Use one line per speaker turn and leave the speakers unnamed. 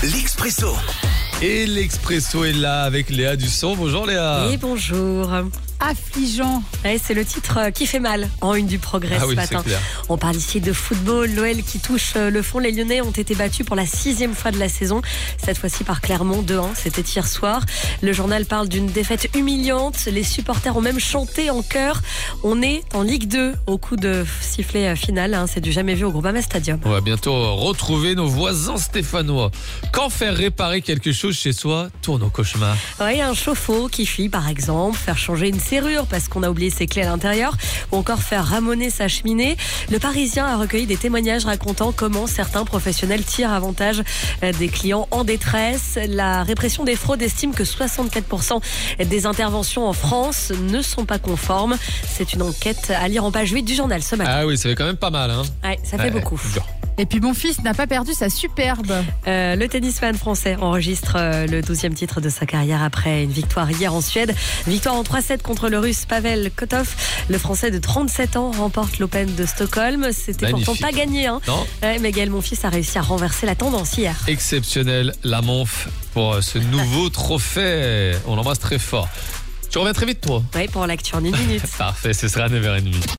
l'Expresso.
Et l'Expresso est là avec Léa Dusson. Bonjour Léa.
Et bonjour.
Affligeant.
Ouais, c'est le titre qui fait mal en une du Progrès ce matin.
C'est clair.
On parle ici de football. L'OL qui touche le fond. Les Lyonnais ont été battus pour la 6e fois de la saison. Cette fois-ci par Clermont 2-1. C'était hier soir. Le journal parle d'une défaite humiliante. Les supporters ont même chanté en chœur. On est en Ligue 2 au coup de sifflet final. C'est du jamais vu au Groupama Stadium.
On va bientôt retrouver nos voisins stéphanois. Quand faire réparer quelque chose chez soi tourne au cauchemar.
Oui, un chauffe-eau qui fuit par exemple, faire changer une serrure parce qu'on a oublié ses clés à l'intérieur ou encore faire ramoner sa cheminée. Le Parisien a recueilli des témoignages racontant comment certains professionnels tirent avantage des clients en détresse. La répression des fraudes estime que 64% des interventions en France ne sont pas conformes. C'est une enquête à lire en page 8 du journal ce matin.
Ah oui, ça fait quand même pas mal.
Ouais, ça fait beaucoup.
Dur.
Et puis mon fils n'a pas perdu sa superbe.
Le tennisman français enregistre le 12e titre de sa carrière après une victoire hier en Suède. Victoire en 3-7 contre le russe Pavel Kotov. Le français de 37 ans remporte l'Open de Stockholm. C'était
Magnifique.
pourtant pas gagné.
Non.
Mais Gaël Monfils a réussi à renverser la tendance hier.
Exceptionnel, la Monf, pour ce nouveau trophée. On l'embrasse très fort. Tu reviens très vite, toi.
Oui, pour l'actu en une minute.
Parfait, ce sera à 9h30.